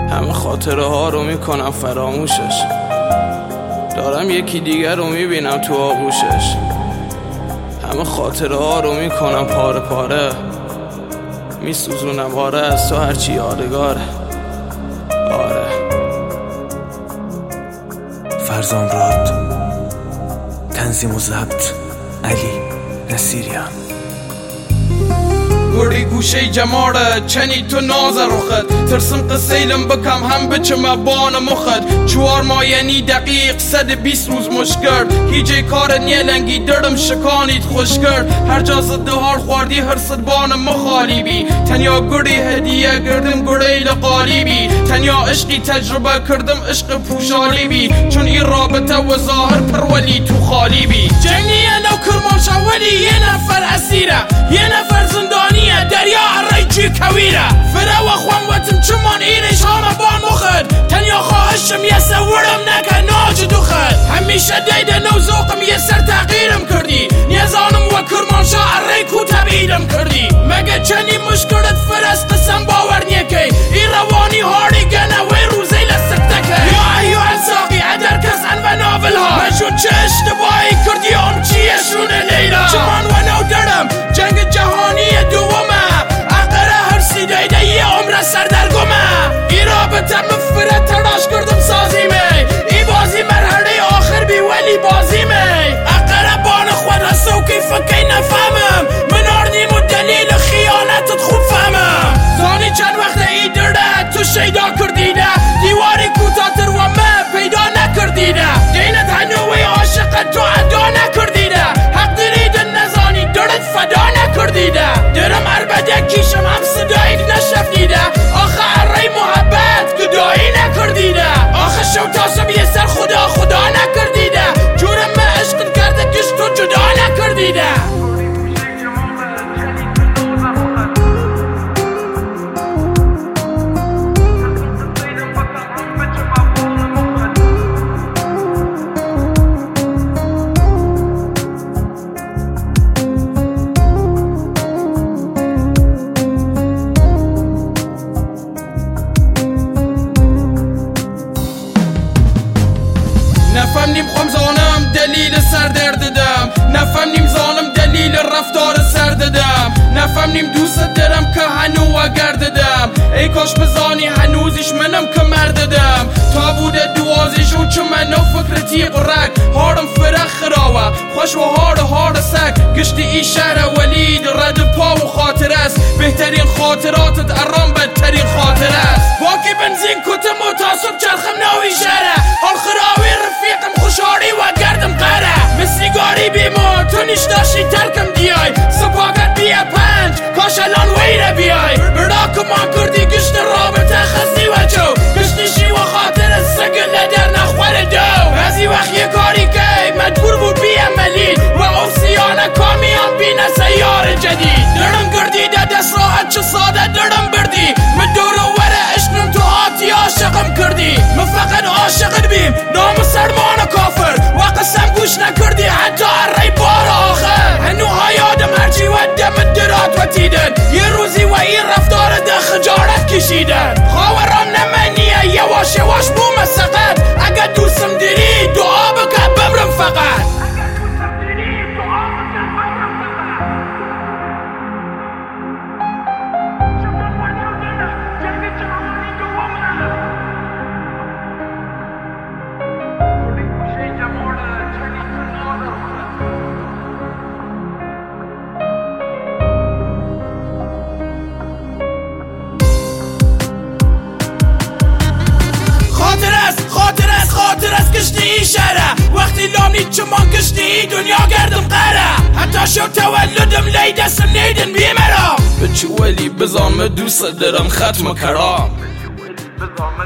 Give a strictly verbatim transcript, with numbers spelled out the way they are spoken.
همه خاطره ها رو میکنم فراموشش، دارم یکی دیگر رو میبینم تو آغوشش. همه خاطره ها رو میکنم پاره پاره، میسوزونم آره از تو هرچی یادگاره. آره فرزان راد، تنظیم و ضبط علی نصیریان. گوری گوشه جماره چنی تو ناز روخت، ترسم قسیلم بکم هم بچم بان مخت. چوار ماه یعنی دقیق صد بیست روز مش کرد، هیچ کار نیلنگی درم شکانیت خوش کرد. هر جا زده هار خوردی هر صد بان مخالی بی، تنیا گوری هدیه گردم گوری لقالی بی. تنیا عشقی تجربه کردم عشق پوشالی بی، چون این رابطه و ظاهر پرولی تو خالی بی. جنگیه نو کرمانشاه ولی یه نفر اسیره، یه نفر زندانی دریا عرای چی کویره. فرا و خوان وطن چمان اینش همه بان مخد، تنیا خواهشم یه سورم نکن ناج دوخد. همیشه دیده نو زوقم یه سر تغییرم کردی، نیزانم و کرمانشاه عرای کو تبیدم کردی. مگه چنی مشکلت فرست قسم باور نیکی، این روانی هاری گنه وی روزی لسکتکه. یا ایو انساقی عدر کس انو ناول ها، مجون چه اشتباهی کردی ام چیه شونه لیلا. چمان و نو درم جنگ جهانی دومه، اقره هر سی دیده یه عمر سردرگمه. ای رابطه مفره تلاش کردم سازیمه، ای بازی مرحله آخر بی ولی بازیمه. اقره بان خود رسو کی فکی نفهمم، من آردیم و دلیل خیانتت خوب فهمم. زانی چند وقت ای درده تو شیدا کردیده، دیواری کوتاتر و من پیدا نکردیده. دینت هنوی عاشقت تو ادا نکردیده، حق درید نزانی درد فدا نکردیده. درم عربده کیشم هم صدایک نشفنیده، آخه عرای محبت گدایی نکردیده. آخه شو تاسم یه سر خدا خدا نکردیده، جورم من عشق کرده کش تو جدا نکردیده. نفهمنیم خوام زانم دلیل سر درددم، نفهمنیم زانم دلیل رفتار سر ددم. نفهمنیم دوست دارم که هنو گرددم، ای کاش بزانی هنوزش منم که مرددم. تا بوده دوازش و چه منو فکرتی قرک، هارم فرخ خراوه خوش و هار هار سک. گشتی ای شهر ولید رد پا و خاطر است، بهترین خاطراتت ارام بدترین خاطر است. باکی بنزین کتم و تاسب چرخم نوی شهره، حال خراوی رفیقم خوشحالی و گردم قره. مسیگاری بیمو تو نیش داشتی ترکم دیای، سپاقت بیه پنج کاش الان ویره بیای. برا کمان کردی گشت رابطه خستی و جو، گشتیشی و خاطر سگل در نخور دو. بعضی وقت یه کاری که مجبور بود بیه ملید، و اوسیانه کامیان بینه سیار جدید. درم گردی ده دست راحت چه ساده درم بردی، من دور و وره عشقم تو آتی عاشقم کردی. من فقط عاشقت بیم نام سرمان کافر، و قسم گوش نکردی حتی عرای بار آخر. هنوها یادم هرچی و دم درات و تیدن، یه روزی و این رفتار ده خجارت کشیدن. خواهرام نمانیه یواش یواش بوم سقط، اگه دوستم داری دعا بکن بمرم فقط. خاطر از کشتی ای شهره، وقتی لامنی چمان کشتی ای دنیا گردم قره. حتی شو تولدم لی دستم نیدن بیمرام، بچه ولی بزام دوست دارم ختم کرام.